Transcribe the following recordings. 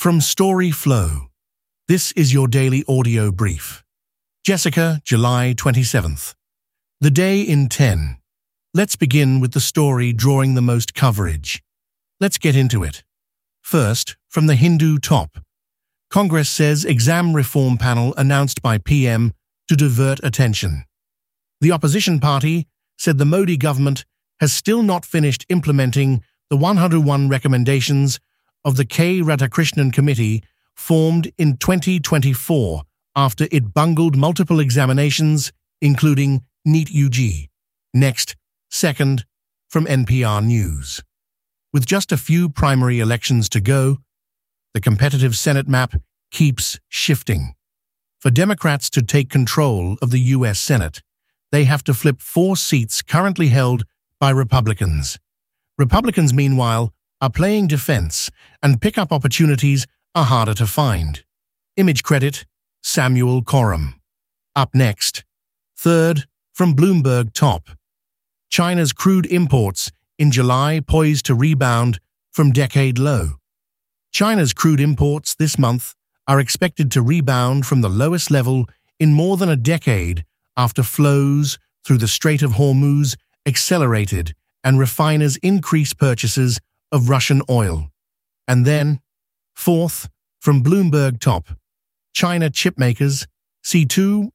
From Story Flow, this is your daily audio brief. Jessica, July 27th. The Day in 10. Let's begin with the story drawing the most coverage. Let's get into it. First, from the Hindu top. Congress says exam reform panel announced by PM to divert attention. The opposition party said the Modi government has still not finished implementing the 101 recommendations of the K. Radhakrishnan Committee formed in 2024 after it bungled multiple examinations, including NEET UG. Next, second, from NPR News. With just a few primary elections to go, the competitive Senate map keeps shifting. For Democrats to take control of the U.S. Senate, they have to flip 4 seats currently held by Republicans. Republicans, meanwhile, are playing defense, and pickup opportunities are harder to find. Image credit, Samuel Coram. Up next, third, from Bloomberg top. China's crude imports in July poised to rebound from decade low. China's crude imports this month are expected to rebound from the lowest level in more than a decade after flows through the Strait of Hormuz accelerated and refiners increased purchases of Russian oil. And then, fourth, from Bloomberg top, China chipmakers see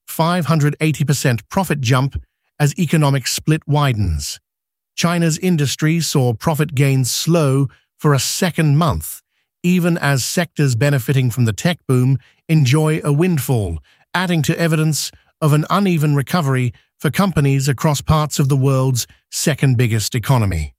580% profit jump as economic split widens. China's industry saw profit gains slow for a second month, even as sectors benefiting from the tech boom enjoy a windfall, adding to evidence of an uneven recovery for companies across parts of the world's second biggest economy.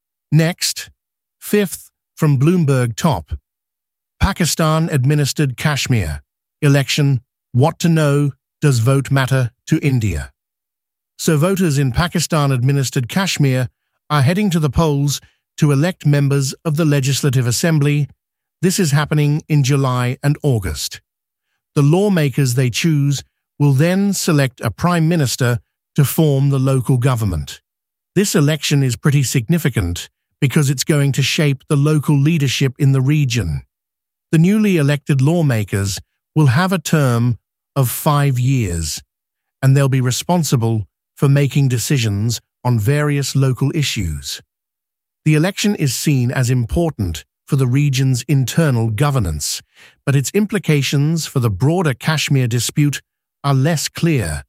Next, fifth, from Bloomberg top, Pakistan-administered Kashmir election, what to know, does vote matter to India? So voters in Pakistan-administered Kashmir are heading to the polls to elect members of the Legislative Assembly. This is happening in July and August. The lawmakers they choose will then select a prime minister to form the local government. This election is pretty significant because it's going to shape the local leadership in the region. The newly elected lawmakers will have a term of 5 years, and they'll be responsible for making decisions on various local issues. The election is seen as important for the region's internal governance, but its implications for the broader Kashmir dispute are less clear.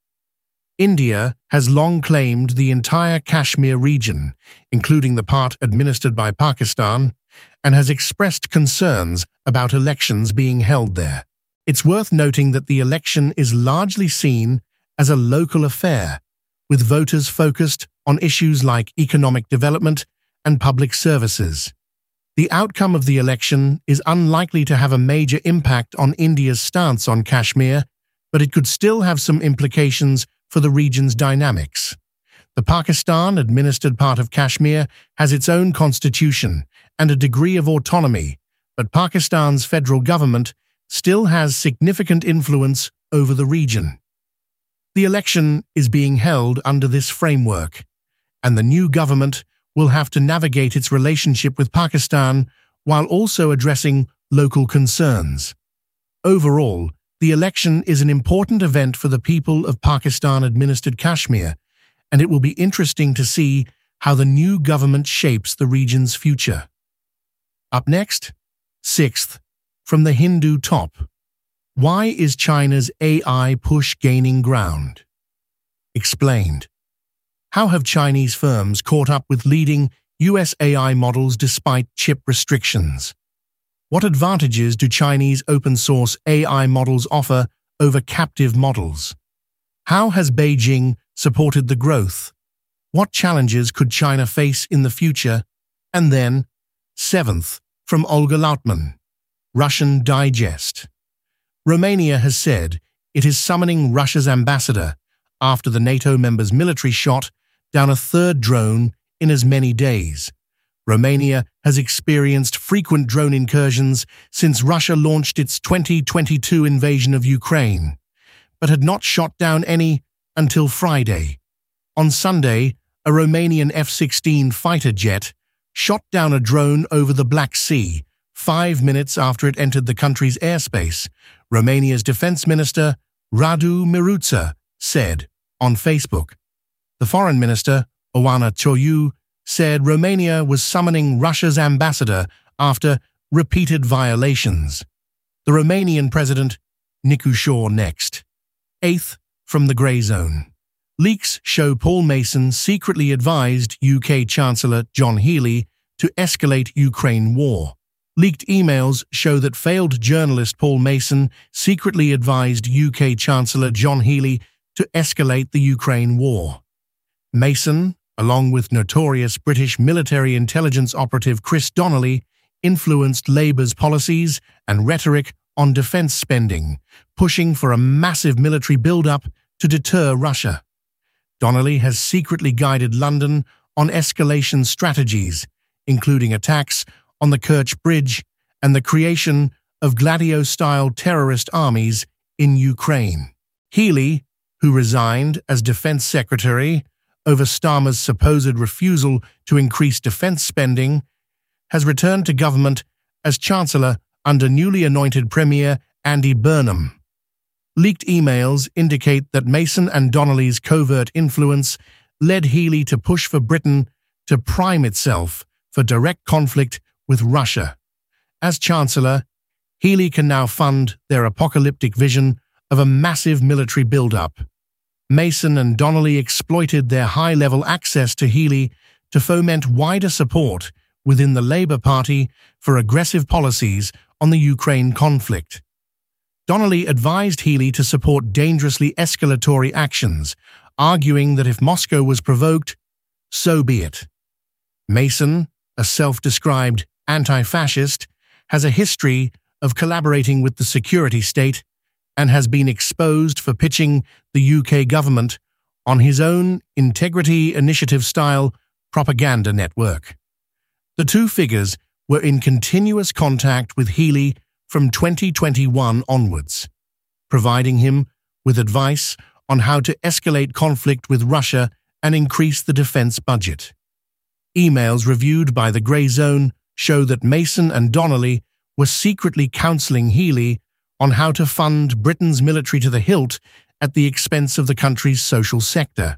India has long claimed the entire Kashmir region, including the part administered by Pakistan, and has expressed concerns about elections being held there. It's worth noting that the election is largely seen as a local affair, with voters focused on issues like economic development and public services. The outcome of the election is unlikely to have a major impact on India's stance on Kashmir, but it could still have some implications for the region's dynamics. The Pakistan-administered part of Kashmir has its own constitution and a degree of autonomy, but Pakistan's federal government still has significant influence over the region. The election is being held under this framework, and the new government will have to navigate its relationship with Pakistan while also addressing local concerns. Overall, the election is an important event for the people of Pakistan-administered Kashmir, and it will be interesting to see how the new government shapes the region's future. Up next, sixth, from the Hindu top. Why is China's AI push gaining ground? Explained. How have Chinese firms caught up with leading US AI models despite chip restrictions? What advantages do Chinese open-source AI models offer over captive models? How has Beijing supported the growth? What challenges could China face in the future? And then, seventh, from Olga Lautman. Russian Digest. Romania has said it is summoning Russia's ambassador after the NATO member's military shot down a third drone in as many days. Romania has experienced frequent drone incursions since Russia launched its 2022 invasion of Ukraine, but had not shot down any until Friday. On Sunday, a Romanian F-16 fighter jet shot down a drone over the Black Sea, 5 minutes after it entered the country's airspace, Romania's defense minister, Radu Miruță, said on Facebook. The foreign minister, Oana Ciuiu, said Romania was summoning Russia's ambassador after repeated violations. The Romanian president, Nicușor next. 8th, from the grey zone. Leaks show Paul Mason secretly advised UK Chancellor John Healey to escalate Ukraine war. Leaked emails show that failed journalist Paul Mason secretly advised UK Chancellor John Healey to escalate the Ukraine war. Mason, along with notorious British military intelligence operative Chris Donnelly, influenced Labour's policies and rhetoric on defence spending, pushing for a massive military build-up to deter Russia. Donnelly has secretly guided London on escalation strategies, including attacks on the Kerch Bridge and the creation of Gladio-style terrorist armies in Ukraine. Healey, who resigned as Defence Secretary over Starmer's supposed refusal to increase defence spending, has returned to government as Chancellor under newly anointed Premier Andy Burnham. Leaked emails indicate that Mason and Donnelly's covert influence led Healey to push for Britain to prime itself for direct conflict with Russia. As Chancellor, Healey can now fund their apocalyptic vision of a massive military build-up. Mason and Donnelly exploited their high-level access to Healey to foment wider support within the Labour Party for aggressive policies on the Ukraine conflict. Donnelly advised Healey to support dangerously escalatory actions, arguing that if Moscow was provoked, so be it. Mason, a self-described anti-fascist, has a history of collaborating with the security state and has been exposed for pitching the UK government on his own Integrity Initiative-style propaganda network. The two figures were in continuous contact with Healey from 2021 onwards, providing him with advice on how to escalate conflict with Russia and increase the defence budget. Emails reviewed by the Grey Zone show that Mason and Donnelly were secretly counselling Healey on how to fund Britain's military to the hilt at the expense of the country's social sector.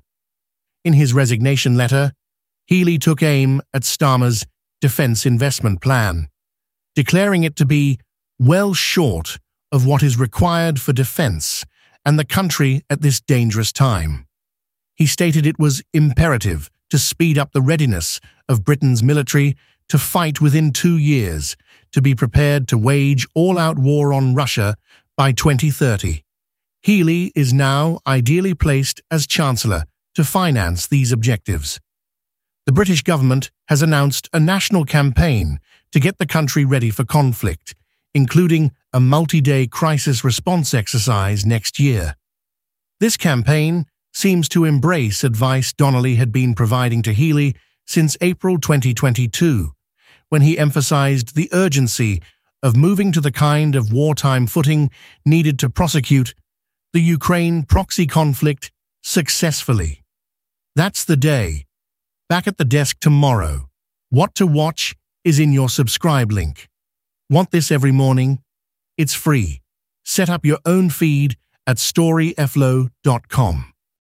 In his resignation letter, Healey took aim at Starmer's defence investment plan, declaring it to be well short of what is required for defence and the country at this dangerous time. He stated it was imperative to speed up the readiness of Britain's military to fight within 2 years, to be prepared to wage all-out war on Russia by 2030. Healey is now ideally placed as Chancellor to finance these objectives. The British government has announced a national campaign to get the country ready for conflict, including a multi-day crisis response exercise next year. This campaign seems to embrace advice Donnelly had been providing to Healey since April 2022, when he emphasized the urgency of moving to the kind of wartime footing needed to prosecute the Ukraine proxy conflict successfully. That's the day. Back at the desk tomorrow. What to watch is in your subscribe link. Want this every morning? It's free. Set up your own feed at storyflow.com.